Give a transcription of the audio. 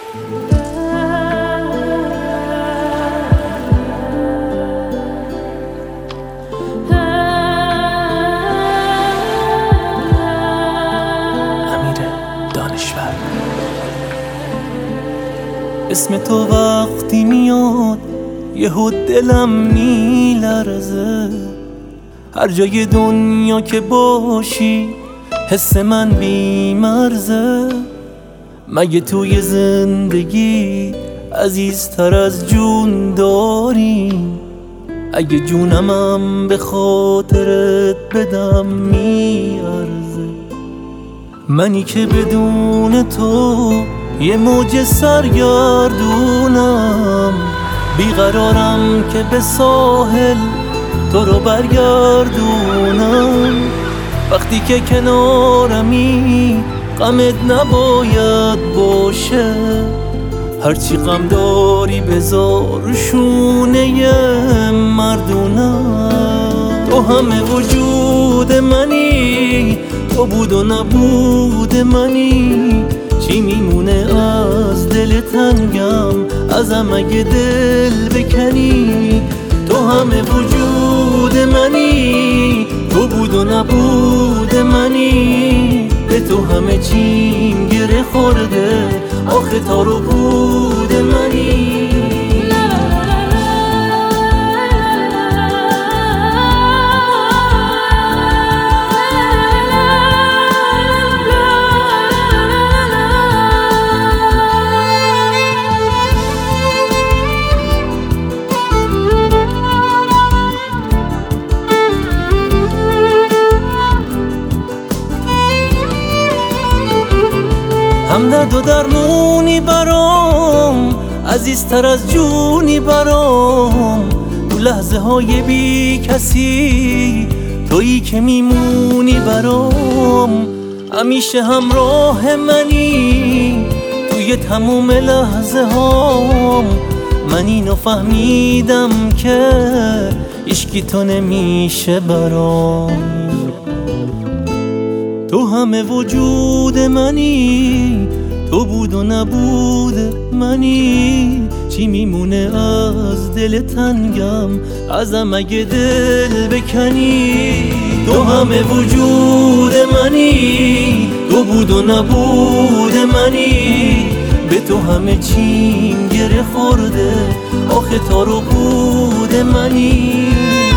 اسم تو وقتی میاد یهو دلم میلرزه، هر جای دنیا که باشی حس من بی‌مرزه. مگه توی زندگی عزیزتر از جون داریم؟ اگه جونمم به خاطرت بدم میارزه. منی که بدون تو یه موج سرگردونم، بیقرارم که به ساحل تو رو برگردونم. وقتی که کنارمی غمت نباید باشه، هرچی غم داری بذار شونه مردونم. تو همه وجود منی، تو بود و نبود منی، چی میمونه از دل تنگم ازم اگه دل بکنی؟ تو همه وجود منی، تو بود و نبود منی، به تو همه چیم گره خورده، آخه تا رو بود منی. همدرد و درمونی برام، عزیزتر از جونی برام. تو لحظه های بی کسی تویی که میمونی برام. همیشه همراه منی توی تموم لحظه هام. من اینو فهمیدم که عشقی تو نمیشه برام. تو همه وجود منی، تو بود و نبود منی، چی میمونه از دل تنگم ازم اگه دل بکنی؟ تو همه وجود منی، تو بود و نبود منی، به تو همه چیم گره خورده، آخه تا رو بود منی.